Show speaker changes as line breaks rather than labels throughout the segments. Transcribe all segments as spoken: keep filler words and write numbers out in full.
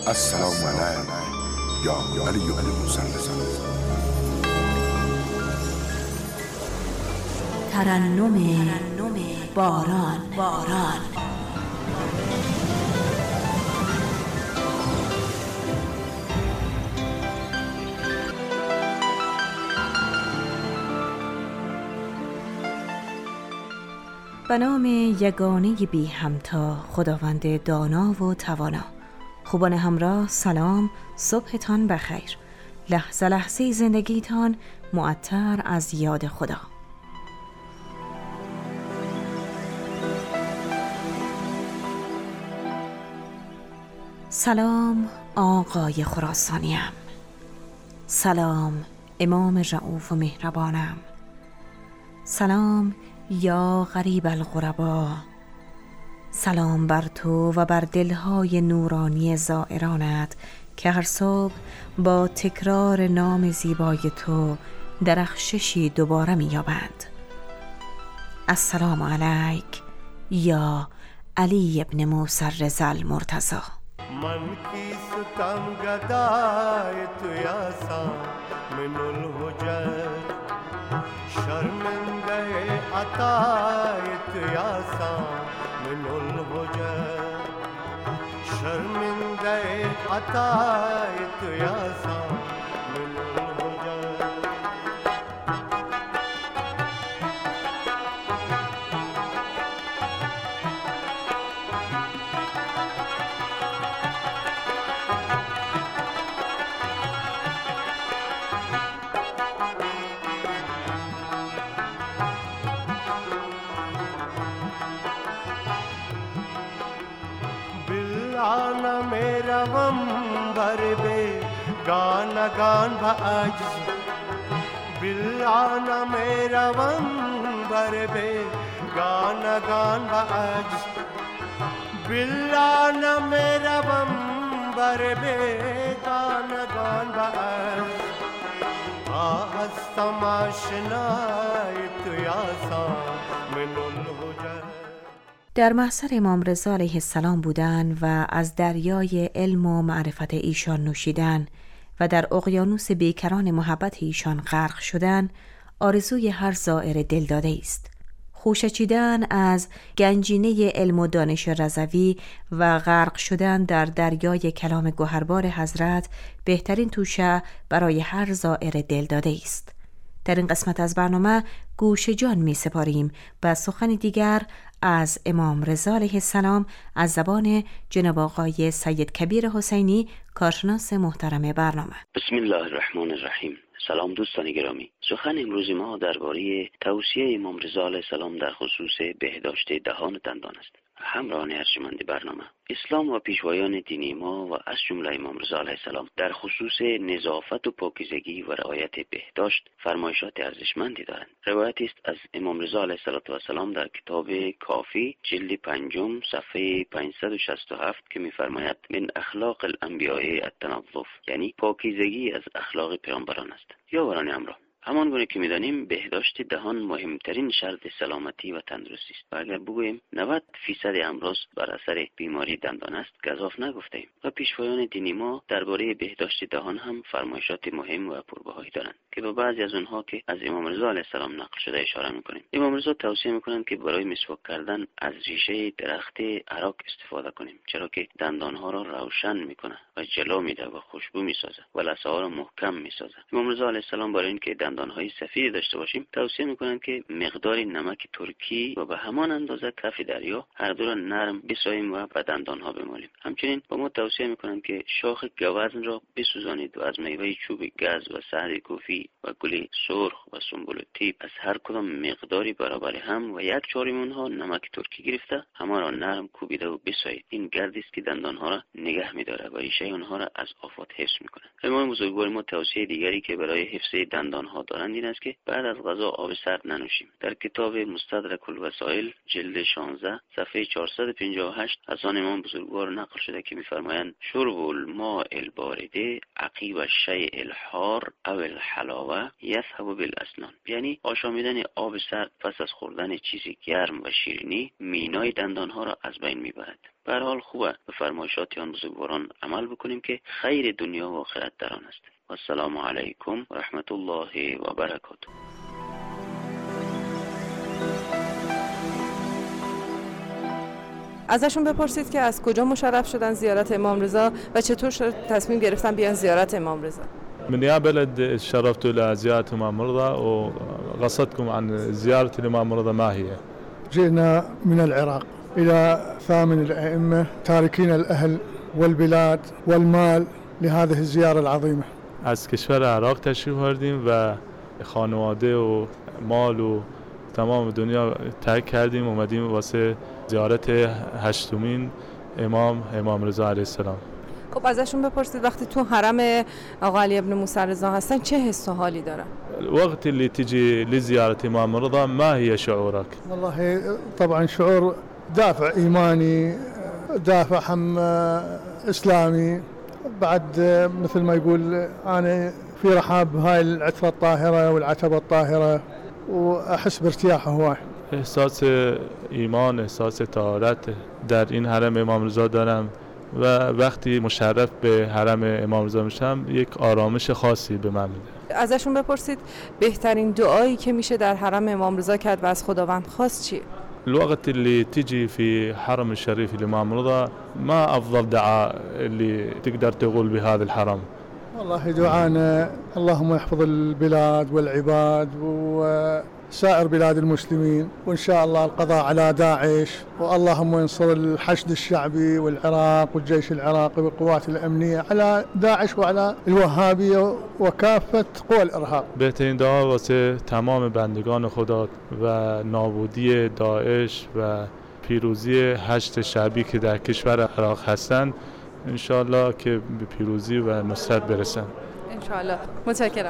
السلام علیک یا علی المصلی.
ترنم باران باران به نام یگانه بی همتا، خداوند دانا و توانا. خوبان همراه سلام، صبحتان بخیر. لحظه لحظه زندگیتان معطر از یاد خدا. سلام آقای خراسانیم، سلام امام رؤوف و مهربانم، سلام یا غریب الغربا، سلام بر تو و بر دلهای نورانی زائرانت که هر صبح با تکرار نام زیبای تو درخششی دوباره می‌یابند. السلام علیک یا علی ابن موسی الرضا المرتضی.
من کی ستم گدای تو یاسا من الحجت، شرمنده عطای تو یاسا من الحجت، شرمنده عطای تو یاسا من الحجت. बिल्लाना मेरा वंबर बे गाना गान भाज, बिल्लाना मेरा वंबर बे गाना गान भाज, बिल्लाना मेरा वंबर बे गाना गान भाज. आस्तम आशनाय तो यासा मिनुल हुजर.
در محضر امام رضا علیه السلام بودن و از دریای علم و معرفت ایشان نوشیدن و در اقیانوس بیکران محبت ایشان غرق شدن، آرزوی هر زائر دلداده است. خوشه چیدن از گنجینه علم و دانش رضوی و غرق شدن در دریای کلام گوهربار حضرت بهترین توشه برای هر زائر دلداده است. در این قسمت از برنامه گوش جان می سپاریم و سخن دیگر از امام رضا علیه السلام از زبان جناب آقای سید کبیر حسینی، کارشناس محترم برنامه.
بسم الله الرحمن الرحیم. سلام دوستان گرامی. سخن امروز ما درباره توصیه امام رضا علیه السلام در خصوص بهداشت دهان دندان است. همراهان ارجمند برنامه، اسلام و پیشوایان دینی ما و از جمله امام رضا علیه السلام در خصوص نظافت و پاکیزگی و رعایت بهداشت فرمایشات ارزشمندی دارند. روایتی است از امام رضا علیه السلام در کتاب کافی جلد پنجم صفحه پانصد و شصت و هفت که می‌فرماید من اخلاق الانبیاء التنظف، یعنی پاکیزگی از اخلاق پیامبران است. یاوران همراه، همان گونه که می‌دانیم بهداشت دهان مهمترین شرط سلامتی و تندرستی است و اگر بگوییم نود درصد امراض بر اثر بیماری دندان است گزاف نگفتیم. و پیشوایان دینی ما درباره بهداشت دهان هم فرمایشات مهم و پربهایی دارند که به بعضی از اونها که از امام رضا علیه السلام نقل شده اشاره می‌کنیم. امام رضا توصیه می‌کنند که برای مسواک کردن از ریشه درخت اراک استفاده کنیم، چرا که دندان‌ها را روشن می‌کند و جلو می‌ده و خوشبو می‌سازد و لثه‌ها را محکم می‌سازد. امام رضا علیه السلام برای اینکه دندان‌های سفید داشته باشیم توصیه می‌کنند که مقدار نمک ترکی و به همان اندازه کف دریا هر دو را نرم بساییم و به دندان‌ها بمالیم. همچنین با ما توصیه می‌کنند که شاخ گوزن را بسوزانید و از میوه چوب گز و سعد کوفی و گل سرخ و سنبل طیب از هر کدام مقداری برابر هم و یک چهارم اونها نمک ترکی گرفته همه را نرم کوبیده و بسایید. این گردی است که دندان‌ها را نگه می‌دارد و ریشه آنها را از آفات حفظ می‌کند. امام بزرگوار ما توصیه دیگری که برای حفظ دندان‌ها دارند این است که بعد از غذا آب سرد ننوشیم. در کتاب مستدرک الوسائل جلد شانزده صفحه چهارصد و پنجاه و هشت از آن امام بزرگوار نقل شده که می‌فرمایند شرب الماء البارده عقیب الشیء الحار او الحلاوه یذهب بالاسنان، یعنی آشامیدن آب سرد پس از خوردن چیزی گرم و شیرینی مینای دندانها را از بین میبرد. به هر حال خوبه به فرمایشات آن بزرگواران عمل بکنیم که خیر دنیا و آخرت در آن است. و السلام علیکم و رحمت الله و برکاته.
ازشون بپرسید که از کجا مشرف شدن زیارت امام رضا و چطور تصمیم گرفتن بیان زیارت امام رضا.
من يا بلد شرفت إلى زيارة الإمام رضا، وقصدكم عن زيارة الإمام رضا ما هي؟
جئنا من العراق إلى ثامن الأئمة تاركين الأهل والبلاد والمال لهذه الزيارة العظيمة.
از کشور عراق تشریف آوردیم و خانواده و مال و تمام دنیا ترک کردیم، اومدیم واسه زیارت هشتمین امام امام رضا علیه السلام.
خب ازشون بپرسید وقتی تو حرم آقا علی ابن موسی رضا هستن چه حس و حالی دارن؟
وقت اللي تجي لزيارة امام رضا ما هي شعورك؟
والله طبعا شعور دافع إيماني، دافع هم إسلامي، بعد مثل ما يقول أنا في رحاب هاي العترة الطاهرة والعتبة الطاهرة وأحس بارتياح هواي.
احساس ایمان، احساس طهارت در این حرم امام رضا دارم و وقتی مشرف به حرم امام رضا میشم یک آرامش خاصی به من میده.
ازشون بپرسید بهترین دعایی که میشه در حرم امام رضا کرد و از خداوند خواست چیه؟
الوقت اللي تجي في حرم الشريف الإمام رضا ما أفضل دعاء اللي تقدر تقول بهذا الحرم؟
والله دعانا اللهم احفظ البلاد والعباد وسائر بلاد المسلمين، وإن شاء الله القضاء على داعش، واللهم انصر الحشد الشعبي والعراق والجيش العراقي والقوات الأمنية على داعش وعلى الوهابية وكافة قوى الإرهاب.
بهترین دعا واسه تمام بندگان خدا و نابودی داعش و پیروزی حشد شعبی که در کشور عراق هستند، انشالله که به پیروزی و نصرت برسن.
انشالله. متشکرم.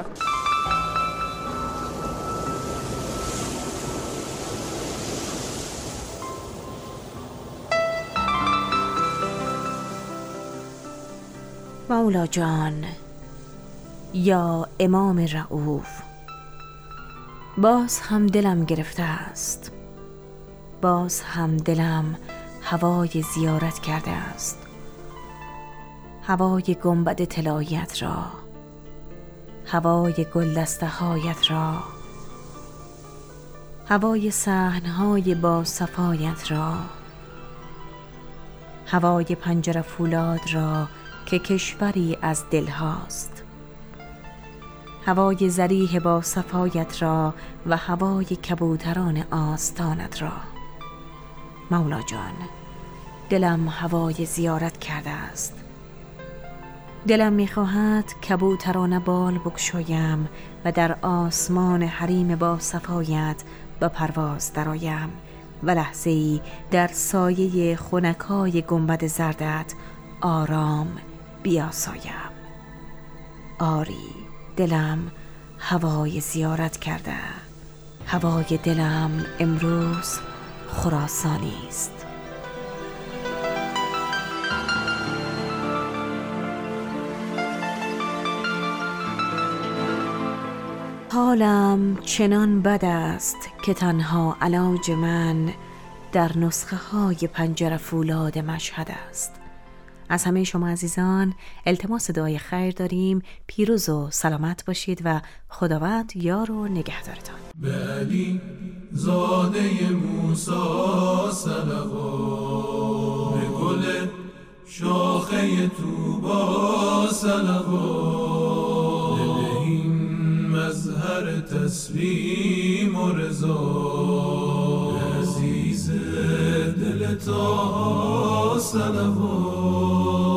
مولا جان یا امام رؤوف، باز هم دلم گرفته است، باز هم دلم هوای زیارت کرده است، هوای گنبد طلایت را، هوای گلدسته هایت را، هوای صحنهای با صفایت را، هوای پنجره فولاد را که کشوری از دل هاست، هوای ذریح با صفایت را و هوای کبوتران آستانت را. مولا جان، دلم هوای زیارت کرده است، دلم میخواهد کبوتران بال بگشایم و در آسمان حریم با صفایت به پرواز درآیم و لحظه‌ای در سایه خنکای گنبد زردت آرام بیاسایم. آری، دلم هوای زیارت کرده، هوای دلم امروز خراسانی است. حالم چنان بد است که تنها علاج من در نسخه های پنجره فولاد مشهد است. از همه شما عزیزان التماس دعای خیر داریم. پیروز و سلامت باشید و خداوند یار و نگهدارتان.
به علی زاده موسی صلوات، به گل شاخه طوبی صلوات، بدهیم مظهر تسلیم و رضا، عزیز دل طه صلوات.